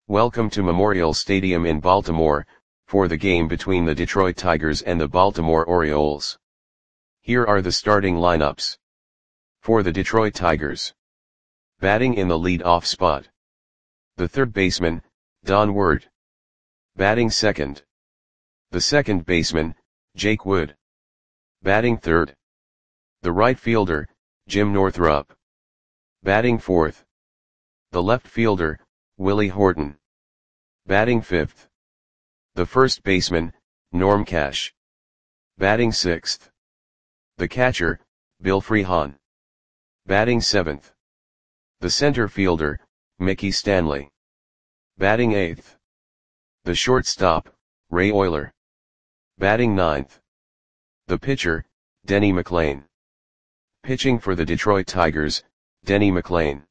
Welcome to Memorial Stadium in Baltimore, for the game between the Detroit Tigers and the Baltimore Orioles. Here are the starting lineups. For the Detroit Tigers. Batting in the lead-off spot. The third baseman, Don Ward. Batting second. The second baseman, Jake Wood. Batting third. The right fielder, Jim Northrup. Batting fourth. The left fielder, Willie Horton. Batting fifth. The first baseman, Norm Cash. Batting sixth. The catcher, Bill Freehan. Batting seventh. The center fielder, Mickey Stanley. Batting eighth. The shortstop, Ray Oyler. Batting ninth. The pitcher, Denny McLain. Pitching for the Detroit Tigers, Denny McLain.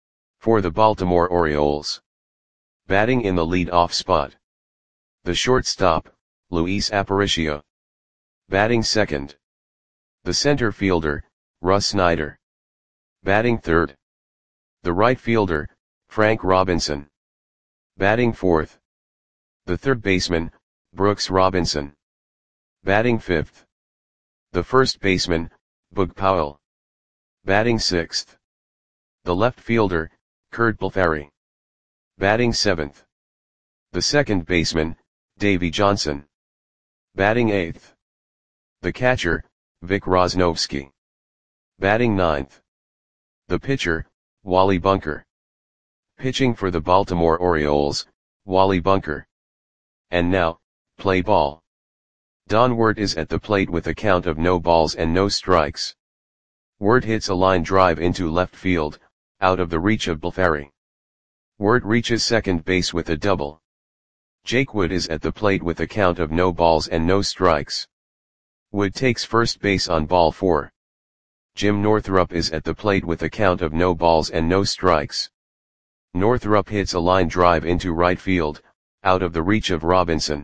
For the Baltimore Orioles. Batting in the lead-off spot. The shortstop, Luis Aparicio. Batting second. The center fielder, Russ Snyder. Batting third. The right fielder, Frank Robinson. Batting fourth. The third baseman, Brooks Robinson. Batting fifth. The first baseman, Boog Powell. Batting sixth. The left fielder, Curt Blefary. Batting seventh. The second baseman, Davey Johnson. Batting eighth. The catcher, Vic Rosnovsky. Batting ninth. The pitcher, Wally Bunker. Pitching for the Baltimore Orioles, Wally Bunker. And now, play ball. Don Ward is at the plate with a count of no balls and no strikes. Ward hits a line drive into left field, out of the reach of Blefary. Ward reaches second base with a double. Jake Wood is at the plate with a count of no balls and no strikes. Wood takes first base on ball 4. Jim Northrup is at the plate with a count of no balls and no strikes. Northrup hits a line drive into right field, out of the reach of Robinson.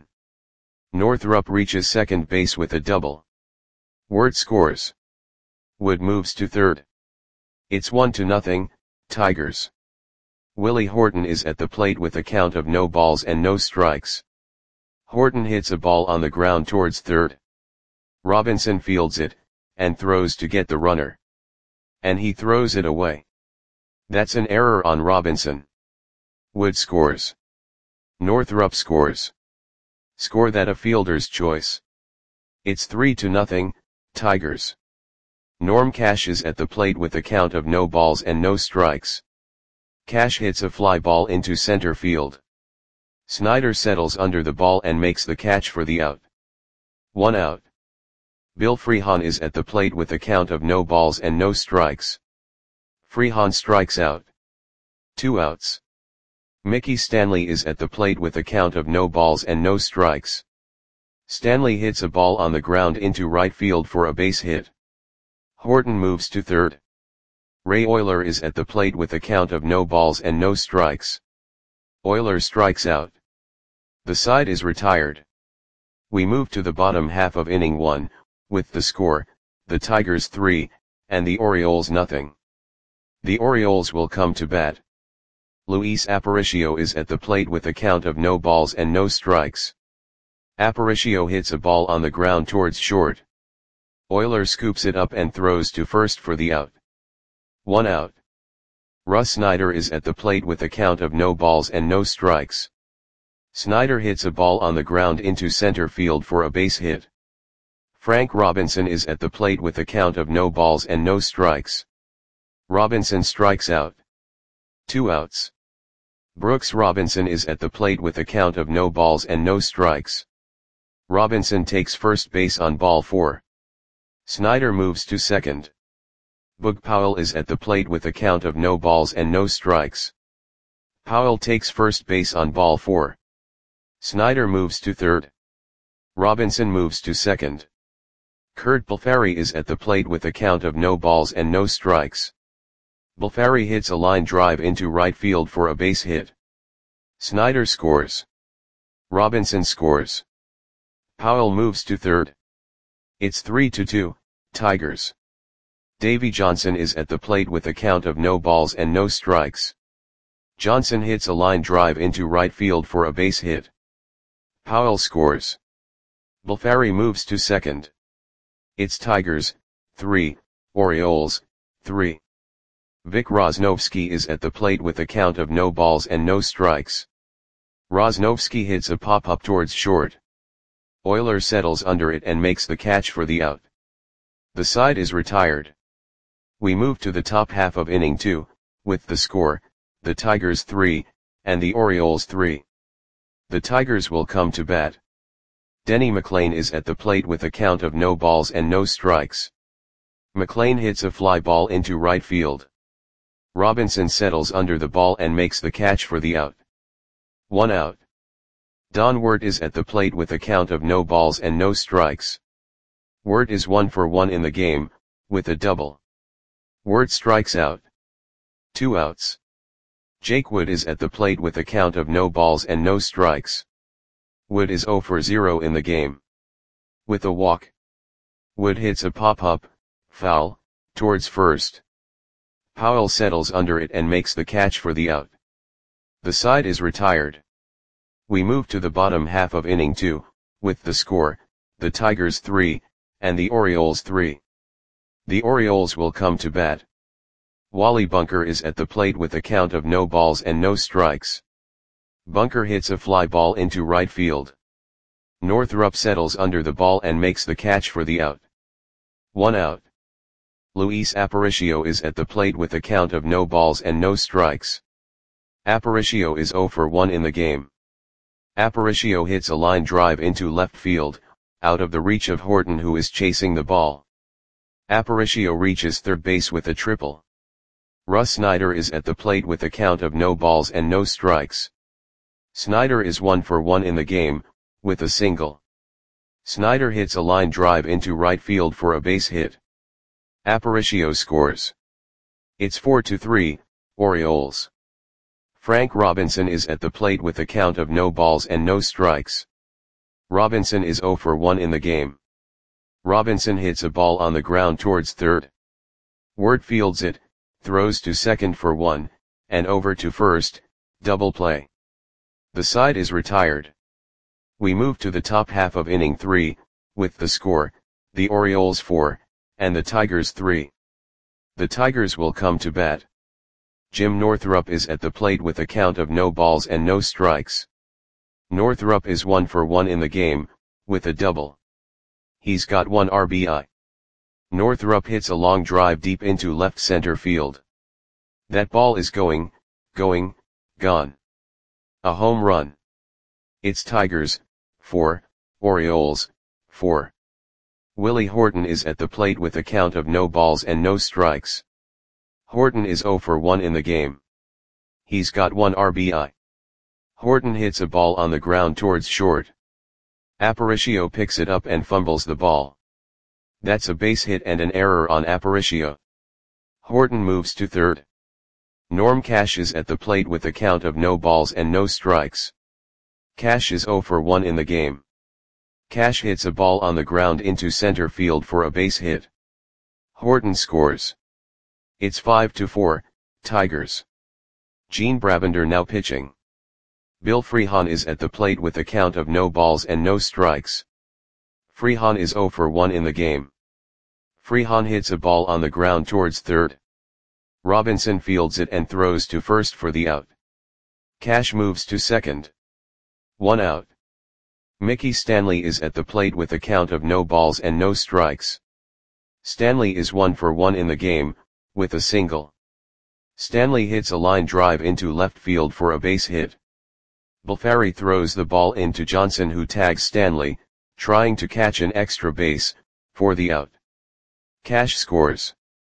Northrup reaches second base with a double. Ward scores. Wood moves to third. It's 1-0, Tigers. Willie Horton is at the plate with a count of no balls and no strikes. Horton hits a ball on the ground towards third. Robinson fields it, and throws to get the runner. And he throws it away. That's an error on Robinson. Wood scores. Northrup scores. Score that a fielder's choice. It's 3-0, Tigers. Norm Cash is at the plate with a count of no balls and no strikes. Cash hits a fly ball into center field. Snyder settles under the ball and makes the catch for the out. 1 out. Bill Freehan is at the plate with a count of no balls and no strikes. Freehan strikes out. 2 outs. Mickey Stanley is at the plate with a count of no balls and no strikes. Stanley hits a ball on the ground into right field for a base hit. Horton moves to third. Ray Oyler is at the plate with a count of no balls and no strikes. Oyler strikes out. The side is retired. We move to the bottom half of inning 1, with the score, the Tigers 3, and the Orioles nothing. The Orioles will come to bat. Luis Aparicio is at the plate with a count of no balls and no strikes. Aparicio hits a ball on the ground towards short. Oyler scoops it up and throws to first for the out. 1 out. Russ Snyder is at the plate with a count of no balls and no strikes. Snyder hits a ball on the ground into center field for a base hit. Frank Robinson is at the plate with a count of no balls and no strikes. Robinson strikes out. 2 outs. Brooks Robinson is at the plate with a count of no balls and no strikes. Robinson takes first base on ball 4. Snyder moves to second. Boog Powell is at the plate with a count of no balls and no strikes. Powell takes first base on ball 4. Snyder moves to third. Robinson moves to second. Curt Blefary is at the plate with a count of no balls and no strikes. Blefary hits a line drive into right field for a base hit. Snyder scores. Robinson scores. Powell moves to third. It's 3-2, Tigers. Davey Johnson is at the plate with a count of no balls and no strikes. Johnson hits a line drive into right field for a base hit. Powell scores. Balfari moves to second. It's Tigers, 3, Orioles, 3. Vic Rosnovsky is at the plate with a count of no balls and no strikes. Rosnovsky hits a pop-up towards short. Euler settles under it and makes the catch for the out. The side is retired. We move to the top half of inning 2, with the score, the Tigers 3, and the Orioles 3. The Tigers will come to bat. Denny McLain is at the plate with a count of no balls and no strikes. McLain hits a fly ball into right field. Robinson settles under the ball and makes the catch for the out. 1 out. Don Wirt is at the plate with a count of no balls and no strikes. Wirt is 1 for 1 in the game, with a double. Wirt strikes out. 2 outs. Jake Wood is at the plate with a count of no balls and no strikes. Wood is 0 for 0 in the game. With a walk. Wood hits a pop-up, foul, towards first. Powell settles under it and makes the catch for the out. The side is retired. We move to the bottom half of inning 2, with the score, the Tigers 3, and the Orioles 3. The Orioles will come to bat. Wally Bunker is at the plate with a count of no balls and no strikes. Bunker hits a fly ball into right field. Northrup settles under the ball and makes the catch for the out. 1 out. Luis Aparicio is at the plate with a count of no balls and no strikes. Aparicio is 0 for 1 in the game. Aparicio hits a line drive into left field, out of the reach of Horton, who is chasing the ball. Aparicio reaches third base with a triple. Russ Snyder is at the plate with a count of no balls and no strikes. Snyder is 1 for 1 in the game, with a single. Snyder hits a line drive into right field for a base hit. Aparicio scores. It's 4-3, Orioles. Frank Robinson is at the plate with a count of no balls and no strikes. Robinson is 0 for 1 in the game. Robinson hits a ball on the ground towards third. Wirt fields it, throws to second for 1, and over to first, double play. The side is retired. We move to the top half of inning 3, with the score, the Orioles 4, and the Tigers 3. The Tigers will come to bat. Jim Northrup is at the plate with a count of no balls and no strikes. Northrup is 1 for 1 in the game, with a double. He's got 1 RBI. Northrup hits a long drive deep into left center field. That ball is going, gone. A home run. It's Tigers, 4, Orioles, 4. Willie Horton is at the plate with a count of no balls and no strikes. Horton is 0 for 1 in the game. He's got 1 RBI. Horton hits a ball on the ground towards short. Aparicio picks it up and fumbles the ball. That's a base hit and an error on Aparicio. Horton moves to third. Norm Cash is at the plate with a count of no balls and no strikes. Cash is 0 for 1 in the game. Cash hits a ball on the ground into center field for a base hit. Horton scores. It's 5-4, Tigers. Gene Brabender now pitching. Bill Freehan is at the plate with a count of no balls and no strikes. Freehan is 0 for 1 in the game. Freehan hits a ball on the ground towards third. Robinson fields it and throws to first for the out. Cash moves to second. 1 out. Mickey Stanley is at the plate with a count of no balls and no strikes. Stanley is 1 for 1 in the game, with a single. Stanley hits a line drive into left field for a base hit. Balfari throws the ball into Johnson, who tags Stanley, trying to catch an extra base, for the out. Cash scores.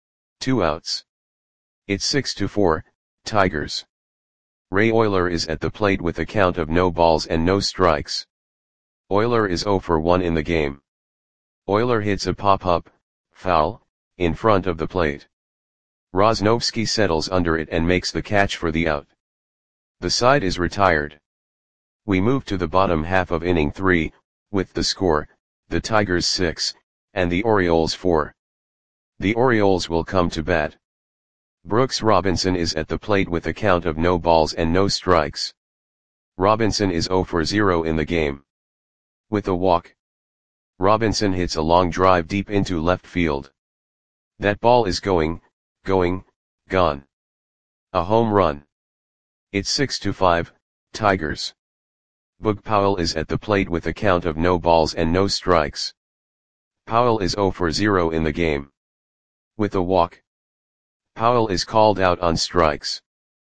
2 outs. It's 6-4, Tigers. Ray Euler is at the plate with a count of no balls and no strikes. Euler is 0 for 1 in the game. Euler hits a pop-up, foul, in front of the plate. Rosnovsky settles under it and makes the catch for the out. The side is retired. We move to the bottom half of inning 3, with the score, the Tigers 6, and the Orioles 4. The Orioles will come to bat. Brooks Robinson is at the plate with a count of no balls and no strikes. Robinson is 0 for 0 in the game. With a walk. Robinson hits a long drive deep into left field. That ball is gone. A home run. It's 6-5, Tigers. Boog Powell is at the plate with a count of no balls and no strikes. Powell is 0 for 0 in the game. With a walk. Powell is called out on strikes.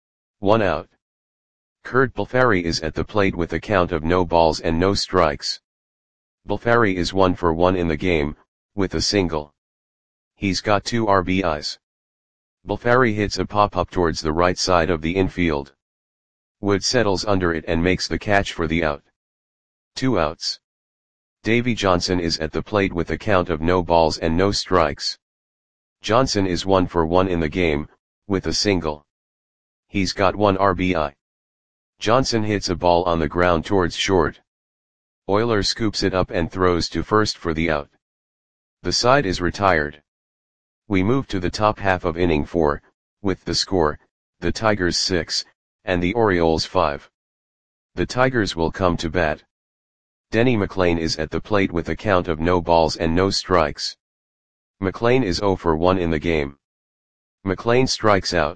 1 out. Curt Balfari is at the plate with a count of no balls and no strikes. Balfari is 1 for 1 in the game, with a single. He's got 2 RBIs. Balfari hits a pop-up towards the right side of the infield. Wood settles under it and makes the catch for the out. 2 outs. Davey Johnson is at the plate with a count of no balls and no strikes. Johnson is 1 for 1 in the game, with a single. He's got 1 RBI. Johnson hits a ball on the ground towards short. Oyler scoops it up and throws to first for the out. The side is retired. We move to the top half of inning 4, with the score, the Tigers 6, and the Orioles 5. The Tigers will come to bat. Denny McLain is at the plate with a count of no balls and no strikes. McLain is 0 for 1 in the game. McLain strikes out.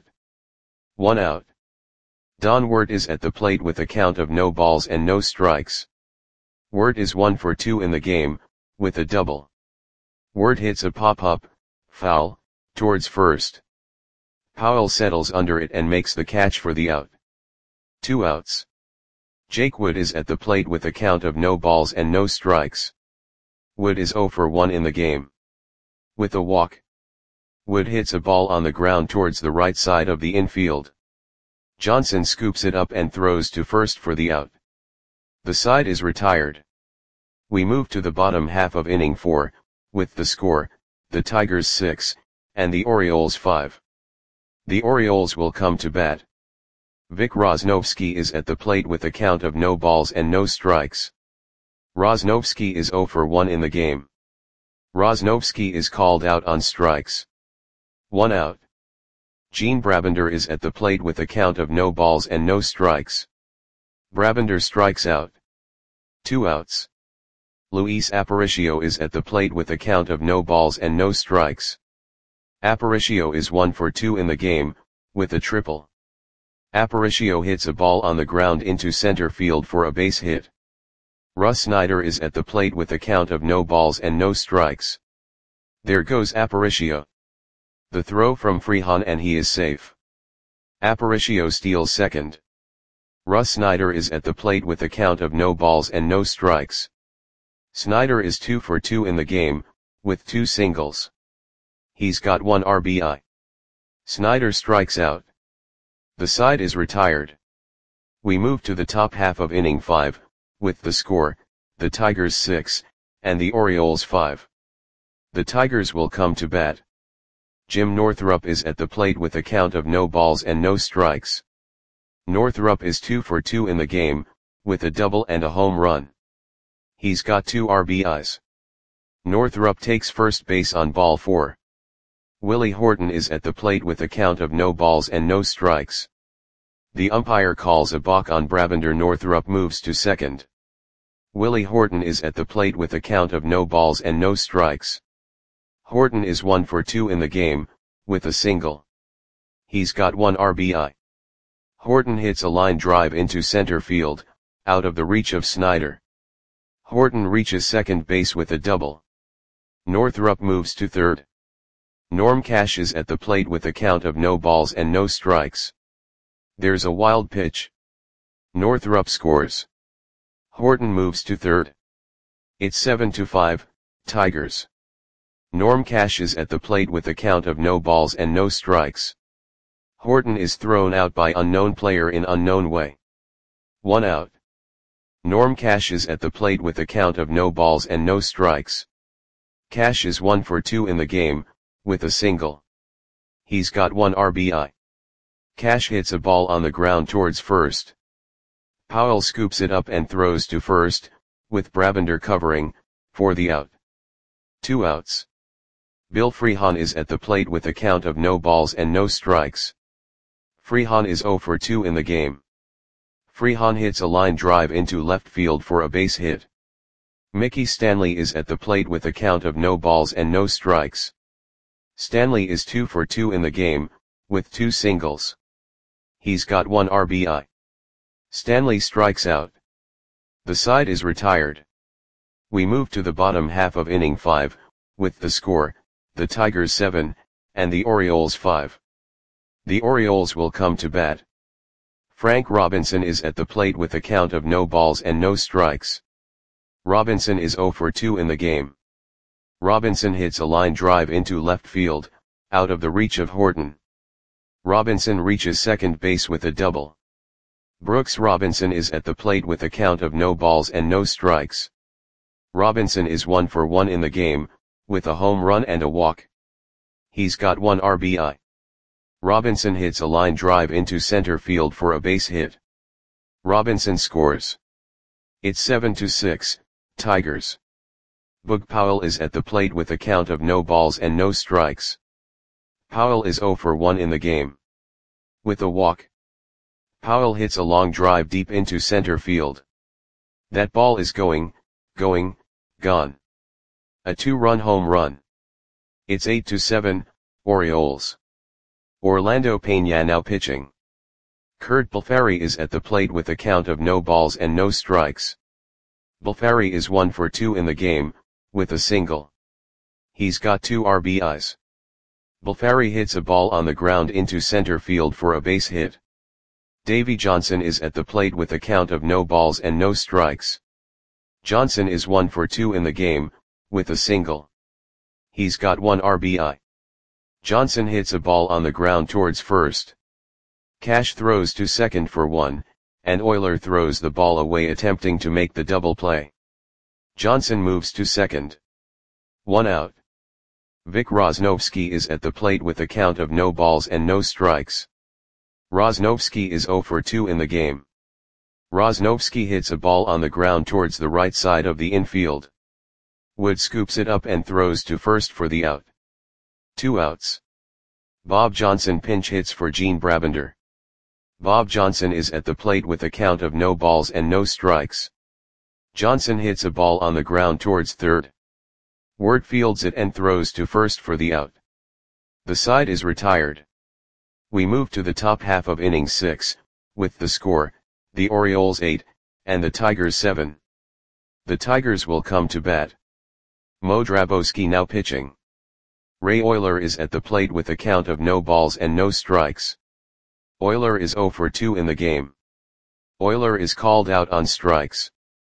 1 out. Don Wirt is at the plate with a count of no balls and no strikes. Wirt is 1 for 2 in the game, with a double. Wirt hits a pop-up, foul, towards first. Powell settles under it and makes the catch for the out. 2 outs. Jake Wood is at the plate with a count of no balls and no strikes. Wood is 0 for 1 in the game. With a walk. Wood hits a ball on the ground towards the right side of the infield. Johnson scoops it up and throws to first for the out. The side is retired. We move to the bottom half of inning 4, with the score, the Tigers 6, and the Orioles 5. The Orioles will come to bat. Vic Rosnovsky is at the plate with a count of no balls and no strikes. Rosnovsky is 0 for 1 in the game. Rosnovsky is called out on strikes. 1 out. Gene Brabender is at the plate with a count of no balls and no strikes. Brabender strikes out. 2 outs. Luis Aparicio is at the plate with a count of no balls and no strikes. Aparicio is 1 for 2 in the game, with a triple. Aparicio hits a ball on the ground into center field for a base hit. Russ Snyder is at the plate with a count of no balls and no strikes. There goes Aparicio. The throw from Freehan and he is safe. Aparicio steals second. Russ Snyder is at the plate with a count of no balls and no strikes. Snyder is 2 for 2 in the game, with 2 singles. He's got 1 RBI. Snyder strikes out. The side is retired. We move to the top half of inning 5, with the score, the Tigers 6, and the Orioles 5. The Tigers will come to bat. Jim Northrup is at the plate with a count of no balls and no strikes. Northrup is 2 for 2 in the game, with a double and a home run. He's got 2 RBIs. Northrup takes first base on ball 4. Willie Horton is at the plate with a count of no balls and no strikes. The umpire calls a balk on Brabender. Northrup moves to second. Willie Horton is at the plate with a count of no balls and no strikes. Horton is 1 for 2 in the game, with a single. He's got 1 RBI. Horton hits a line drive into center field, out of the reach of Snyder. Horton reaches second base with a double. Northrup moves to third. Norm Cash is at the plate with a count of no balls and no strikes. There's a wild pitch. Northrup scores. Horton moves to third. It's 7-5, Tigers. Norm Cash is at the plate with a count of no balls and no strikes. Horton is thrown out by unknown player in unknown way. 1 out. Norm Cash is at the plate with a count of no balls and no strikes. Cash is 1 for 2 in the game, with a single. He's got 1 RBI. Cash hits a ball on the ground towards first. Powell scoops it up and throws to first, with Brabender covering, for the out. 2 outs. Bill Freehan is at the plate with a count of no balls and no strikes. Freehan is 0 for 2 in the game. Freehan hits a line drive into left field for a base hit. Mickey Stanley is at the plate with a count of no balls and no strikes. Stanley is 2 for 2 in the game, with 2 singles. He's got 1 RBI. Stanley strikes out. The side is retired. We move to the bottom half of inning 5, with the score, the Tigers 7, and the Orioles 5. The Orioles will come to bat. Frank Robinson is at the plate with a count of no balls and no strikes. Robinson is 0 for 2 in the game. Robinson hits a line drive into left field, out of the reach of Horton. Robinson reaches second base with a double. Brooks Robinson is at the plate with a count of no balls and no strikes. Robinson is 1 for 1 in the game, with a home run and a walk. He's got 1 RBI. Robinson hits a line drive into center field for a base hit. Robinson scores. It's 7-6, Tigers. Boog Powell is at the plate with a count of no balls and no strikes. Powell is 0 for 1 in the game. With a walk. Powell hits a long drive deep into center field. That ball is going, gone. A 2-run home run. It's 8-7, Orioles. Orlando Peña now pitching. Curt Balfari is at the plate with a count of no balls and no strikes. Balfari is 1 for 2 in the game, with a single. He's got 2 RBIs. Balfari hits a ball on the ground into center field for a base hit. Davey Johnson is at the plate with a count of no balls and no strikes. Johnson is 1 for 2 in the game, with a single. He's got 1 RBI. Johnson hits a ball on the ground towards first. Cash throws to second for 1, and Euler throws the ball away attempting to make the double play. Johnson moves to second. 1 out. Vic Rosnovsky is at the plate with a count of no balls and no strikes. Rosnovsky is 0 for 2 in the game. Rosnovsky hits a ball on the ground towards the right side of the infield. Wood scoops it up and throws to first for the out. 2 outs. Bob Johnson pinch hits for Gene Brabender. Bob Johnson is at the plate with a count of no balls and no strikes. Johnson hits a ball on the ground towards third. Ward fields it and throws to first for the out. The side is retired. We move to the top half of inning 6, with the score, the Orioles 8, and the Tigers 7. The Tigers will come to bat. Mo Drabowski now pitching. Ray Euler is at the plate with a count of no balls and no strikes. Euler is 0 for 2 in the game. Euler is called out on strikes.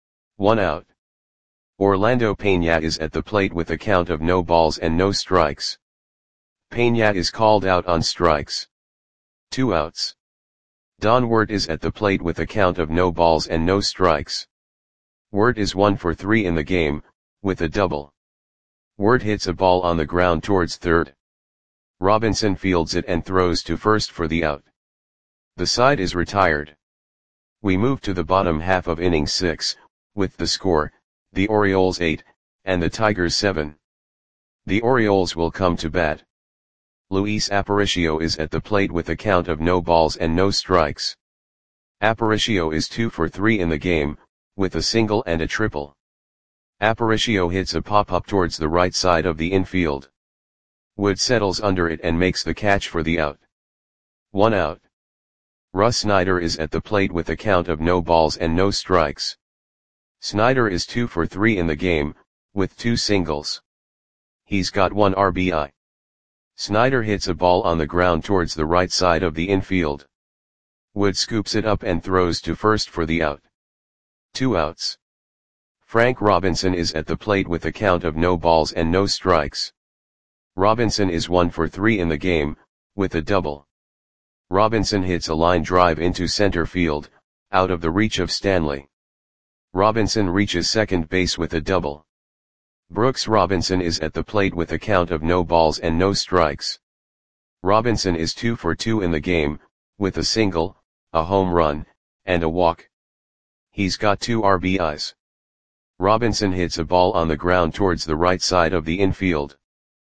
1 out. Orlando Peña is at the plate with a count of no balls and no strikes. Peña is called out on strikes. 2 outs. Don Wirt is at the plate with a count of no balls and no strikes. Wirt is 1 for 3 in the game, with a double. Wirt hits a ball on the ground towards third. Robinson fields it and throws to first for the out. The side is retired. We move to the bottom half of inning 6, with the score, the Orioles 8, and the Tigers 7. The Orioles will come to bat. Luis Aparicio is at the plate with a count of no balls and no strikes. Aparicio is 2 for 3 in the game, with a single and a triple. Aparicio hits a pop-up towards the right side of the infield. Wood settles under it and makes the catch for the out. 1 out. Russ Snyder is at the plate with a count of no balls and no strikes. Snyder is 2 for 3 in the game, with 2 singles. He's got 1 RBI. Snyder hits a ball on the ground towards the right side of the infield. Wood scoops it up and throws to first for the out. 2 outs. Frank Robinson is at the plate with a count of no balls and no strikes. Robinson is 1 for 3 in the game, with a double. Robinson hits a line drive into center field, out of the reach of Stanley. Robinson reaches second base with a double. Brooks Robinson is at the plate with a count of no balls and no strikes. Robinson is 2 for 2 in the game, with a single, a home run, and a walk. He's got 2 RBIs. Robinson hits a ball on the ground towards the right side of the infield.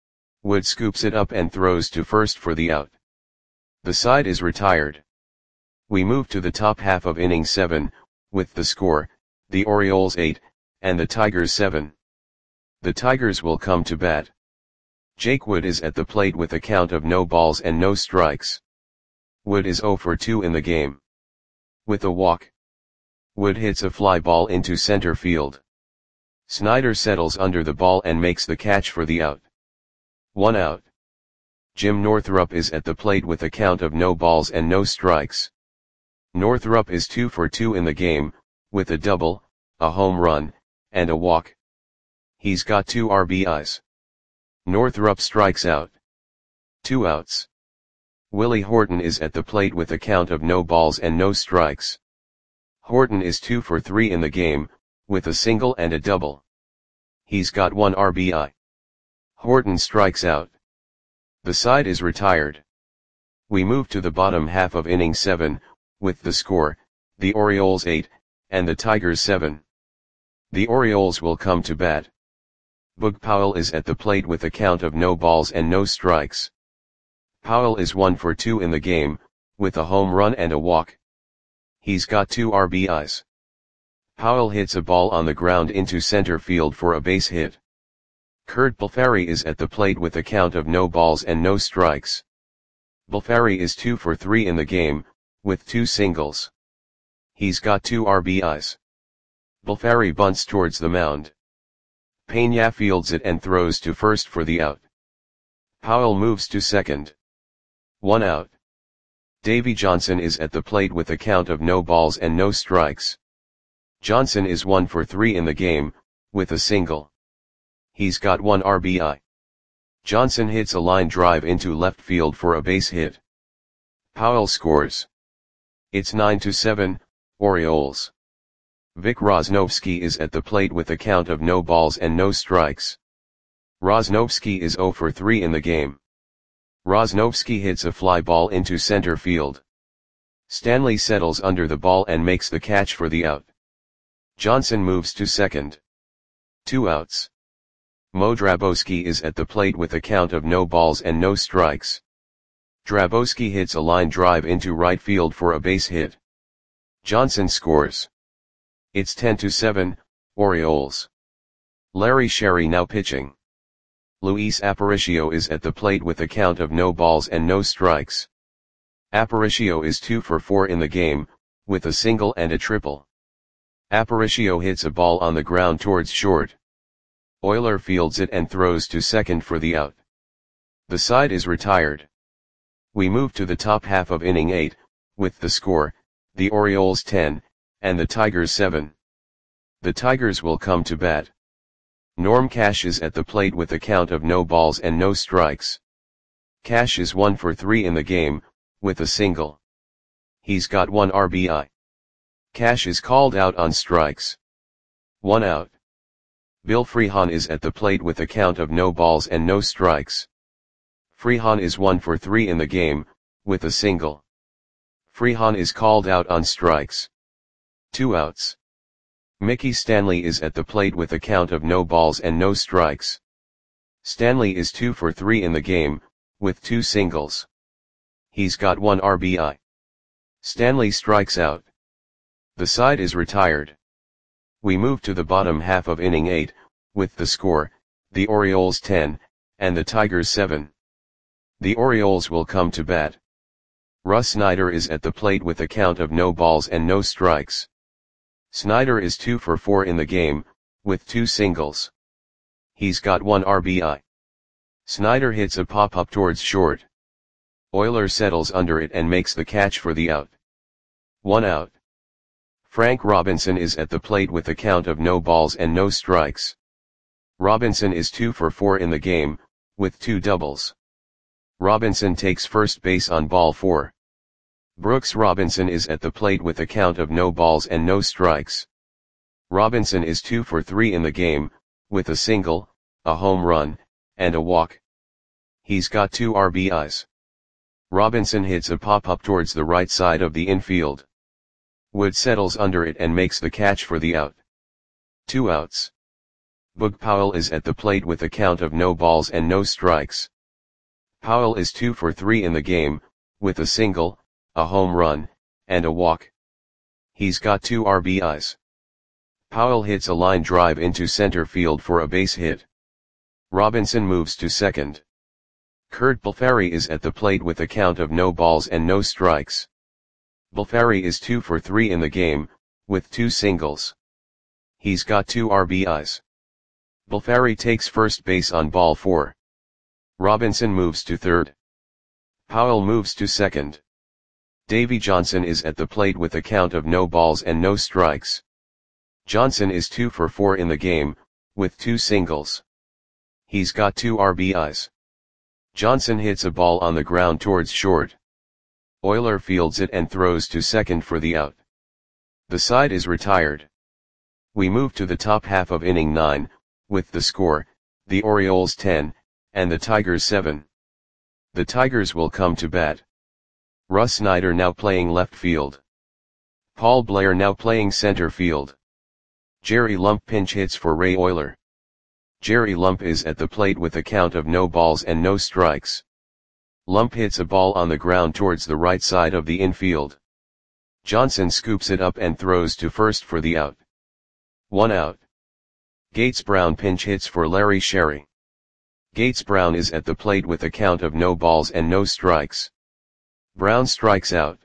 Wood scoops it up and throws to first for the out. The side is retired. We move to the top half of inning 7, with the score, the Orioles 8, and the Tigers 7. The Tigers will come to bat. Jake Wood is at the plate with a count of no balls and no strikes. Wood is 0 for 2 in the game. With a walk, Wood hits a fly ball into center field. Snyder settles under the ball and makes the catch for the out. 1 out. Jim Northrup is at the plate with a count of no balls and no strikes. Northrup is 2 for 2 in the game, with a double, a home run, and a walk. He's got 2 RBIs. Northrup strikes out. 2 outs. Willie Horton is at the plate with a count of no balls and no strikes. Horton is 2 for 3 in the game, with a single and a double. He's got 1 RBI. Horton strikes out. The side is retired. We move to the bottom half of inning 7, with the score, the Orioles 8, and the Tigers 7. The Orioles will come to bat. Boog Powell is at the plate with a count of no balls and no strikes. Powell is 1 for 2 in the game, with a home run and a walk. He's got 2 RBIs. Powell hits a ball on the ground into center field for a base hit. Curt Balfari is at the plate with a count of no balls and no strikes. Balfari is 2 for 3 in the game, with 2 singles. He's got 2 RBIs. Balfari bunts towards the mound. Peña fields it and throws to first for the out. Powell moves to second. 1 out. Davey Johnson is at the plate with a count of no balls and no strikes. Johnson is 1 for 3 in the game, with a single. He's got 1 RBI. Johnson hits a line drive into left field for a base hit. Powell scores. It's 9-7, Orioles. Vic Rosnovsky is at the plate with a count of no balls and no strikes. Rosnovsky is 0 for 3 in the game. Rosnovsky hits a fly ball into center field. Stanley settles under the ball and makes the catch for the out. Johnson moves to second. 2 outs. Mo Drabowski is at the plate with a count of no balls and no strikes. Drabowski hits a line drive into right field for a base hit. Johnson scores. It's 10-7, Orioles. Larry Sherry now pitching. Luis Aparicio is at the plate with a count of no balls and no strikes. Aparicio is 2 for 4 in the game, with a single and a triple. Aparicio hits a ball on the ground towards short. Euler fields it and throws to second for the out. The side is retired. We move to the top half of inning 8, with the score, the Orioles 10, and the Tigers 7. The Tigers will come to bat. Norm Cash is at the plate with a count of no balls and no strikes. Cash is 1 for 3 in the game, with a single. He's got 1 RBI. Cash is called out on strikes. 1 out. Bill Freehan is at the plate with a count of no balls and no strikes. Freehan is 1 for 3 in the game, with a single. Freehan is called out on strikes. 2 outs. Mickey Stanley is at the plate with a count of no balls and no strikes. Stanley is 2 for 3 in the game, with 2 singles. He's got 1 RBI. Stanley strikes out. The side is retired. We move to the bottom half of inning 8, with the score, the Orioles 10, and the Tigers 7. The Orioles will come to bat. Russ Snyder is at the plate with a count of no balls and no strikes. Snyder is 2 for 4 in the game, with 2 singles. He's got 1 RBI. Snyder hits a pop-up towards short. Euler settles under it and makes the catch for the out. 1 out. Frank Robinson is at the plate with a count of no balls and no strikes. Robinson is 2 for 4 in the game, with 2 doubles. Robinson takes first base on ball 4. Brooks Robinson is at the plate with a count of no balls and no strikes. Robinson is 2 for 3 in the game, with a single, a home run, and a walk. He's got 2 RBIs. Robinson hits a pop-up towards the right side of the infield. Wood settles under it and makes the catch for the out. 2 outs. Boog Powell is at the plate with a count of no balls and no strikes. Powell is 2 for 3 in the game, with a single, a home run, and a walk. He's got 2 RBIs. Powell hits a line drive into center field for a base hit. Robinson moves to second. Curt Balfari is at the plate with a count of no balls and no strikes. Balfari is 2 for 3 in the game, with 2 singles. He's got 2 RBIs. Balfari takes first base on ball 4. Robinson moves to third. Powell moves to second. Davey Johnson is at the plate with a count of no balls and no strikes. Johnson is 2 for 4 in the game, with 2 singles. He's got 2 RBIs. Johnson hits a ball on the ground towards short. Oyler fields it and throws to second for the out. The side is retired. We move to the top half of inning 9, with the score, the Orioles 10, and the Tigers 7. The Tigers will come to bat. Russ Snyder now playing left field. Paul Blair now playing center field. Jerry Lump pinch hits for Ray Oyler. Jerry Lump is at the plate with a count of no balls and no strikes. Lump hits a ball on the ground towards the right side of the infield. Johnson scoops it up and throws to first for the out. 1 out. Gates Brown pinch hits for Larry Sherry. Gates Brown is at the plate with a count of no balls and no strikes. Brown strikes out.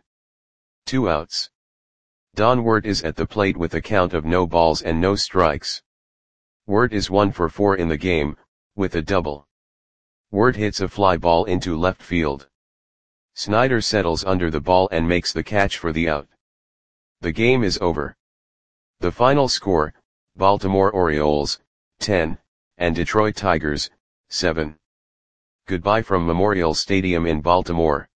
2 outs. Don Wirt is at the plate with a count of no balls and no strikes. Wirt is 1 for 4 in the game, with a double. Wirt hits a fly ball into left field. Snyder settles under the ball and makes the catch for the out. The game is over. The final score, Baltimore Orioles, 10, and Detroit Tigers, 7. Goodbye from Memorial Stadium in Baltimore.